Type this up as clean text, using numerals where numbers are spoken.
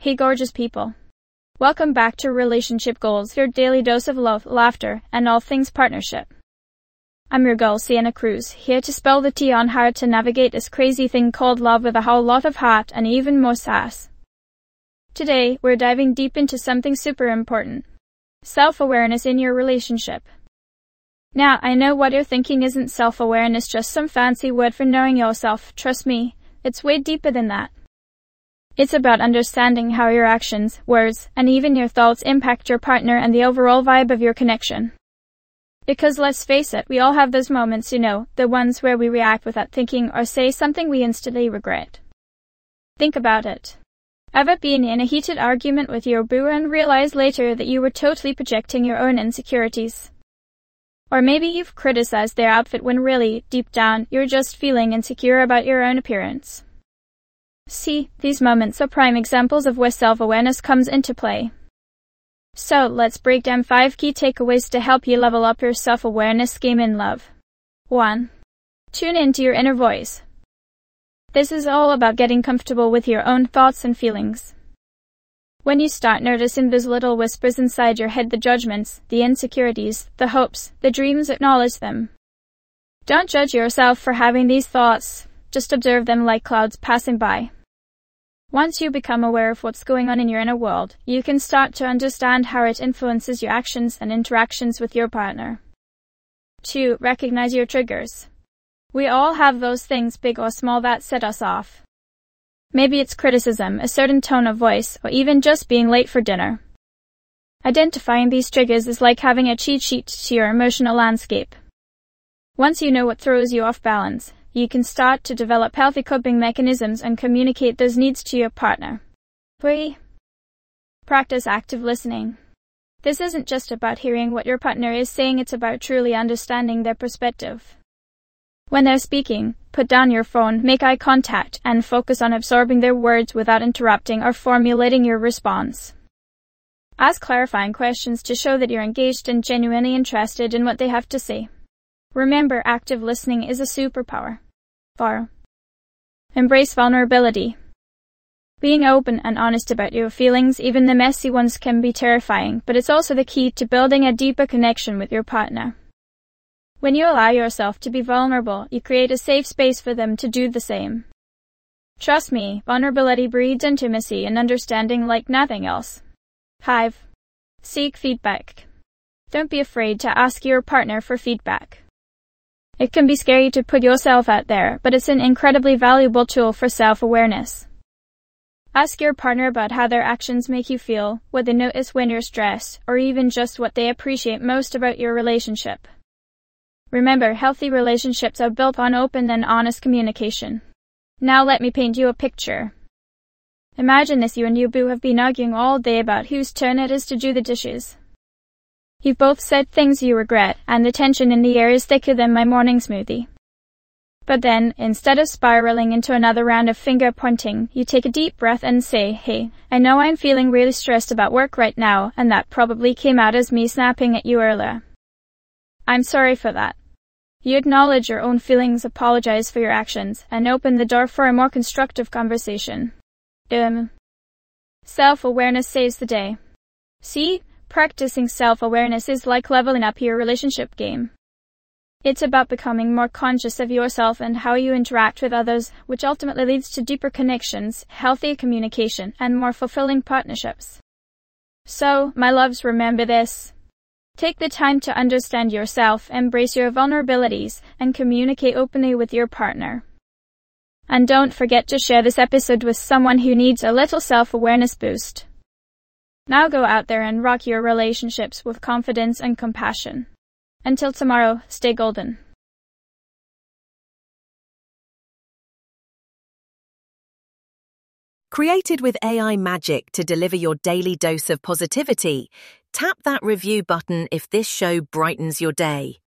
Hey gorgeous people. Welcome back to Relationship Goals, your daily dose of love, laughter, and all things partnership. I'm your girl Sienna Cruz, here to spill the tea on how to navigate this crazy thing called love with a whole lot of heart and even more sass. Today, we're diving deep into something super important. Self-awareness in your relationship. Now, I know what you're thinking isn't self-awareness just some fancy word for knowing yourself. Trust me, it's way deeper than that. It's about understanding how your actions, words, and even your thoughts impact your partner and the overall vibe of your connection. Because let's face it, we all have those moments, the ones where we react without thinking or say something we instantly regret. Think about it. Ever been in a heated argument with your boo and realized later that you were totally projecting your own insecurities? Or maybe you've criticized their outfit when really, deep down, you're just feeling insecure about your own appearance. See, these moments are prime examples of where self-awareness comes into play. So, let's break down 5 key takeaways to help you level up your self-awareness game in love. 1. Tune into your inner voice. This is all about getting comfortable with your own thoughts and feelings. When you start noticing those little whispers inside your head, the judgments, the insecurities, the hopes, the dreams, acknowledge them. Don't judge yourself for having these thoughts, just observe them like clouds passing by. Once you become aware of what's going on in your inner world, you can start to understand how it influences your actions and interactions with your partner. 2. Recognize your triggers. We all have those things, big or small, that set us off. Maybe it's criticism, a certain tone of voice, or even just being late for dinner. Identifying these triggers is like having a cheat sheet to your emotional landscape. Once you know what throws you off balance, you can start to develop healthy coping mechanisms and communicate those needs to your partner. 3. Practice active listening. This isn't just about hearing what your partner is saying, it's about truly understanding their perspective. When they're speaking, put down your phone, make eye contact, and focus on absorbing their words without interrupting or formulating your response. Ask clarifying questions to show that you're engaged and genuinely interested in what they have to say. Remember, active listening is a superpower. 4. Embrace vulnerability. Being open and honest about your feelings, even the messy ones, can be terrifying, but it's also the key to building a deeper connection with your partner. When you allow yourself to be vulnerable, you create a safe space for them to do the same. Trust me, vulnerability breeds intimacy and understanding like nothing else. 5. Seek feedback. Don't be afraid to ask your partner for feedback. It can be scary to put yourself out there, but it's an incredibly valuable tool for self-awareness. Ask your partner about how their actions make you feel, what they notice when you're stressed, or even just what they appreciate most about your relationship. Remember, healthy relationships are built on open and honest communication. Now let me paint you a picture. Imagine this: you and your boo have been arguing all day about whose turn it is to do the dishes. You've both said things you regret, and the tension in the air is thicker than my morning smoothie. But then, instead of spiraling into another round of finger-pointing, you take a deep breath and say, "Hey, I know I'm feeling really stressed about work right now, and that probably came out as me snapping at you earlier. I'm sorry for that." You acknowledge your own feelings, apologize for your actions, and open the door for a more constructive conversation. Self-awareness saves the day. See? Practicing self-awareness is like leveling up your relationship game. It's about becoming more conscious of yourself and how you interact with others, which ultimately leads to deeper connections, healthier communication, and more fulfilling partnerships. So, my loves, remember this. Take the time to understand yourself, embrace your vulnerabilities, and communicate openly with your partner. And don't forget to share this episode with someone who needs a little self-awareness boost. Now go out there and rock your relationships with confidence and compassion. Until tomorrow, stay golden. Created with AI magic to deliver your daily dose of positivity, tap that review button if this show brightens your day.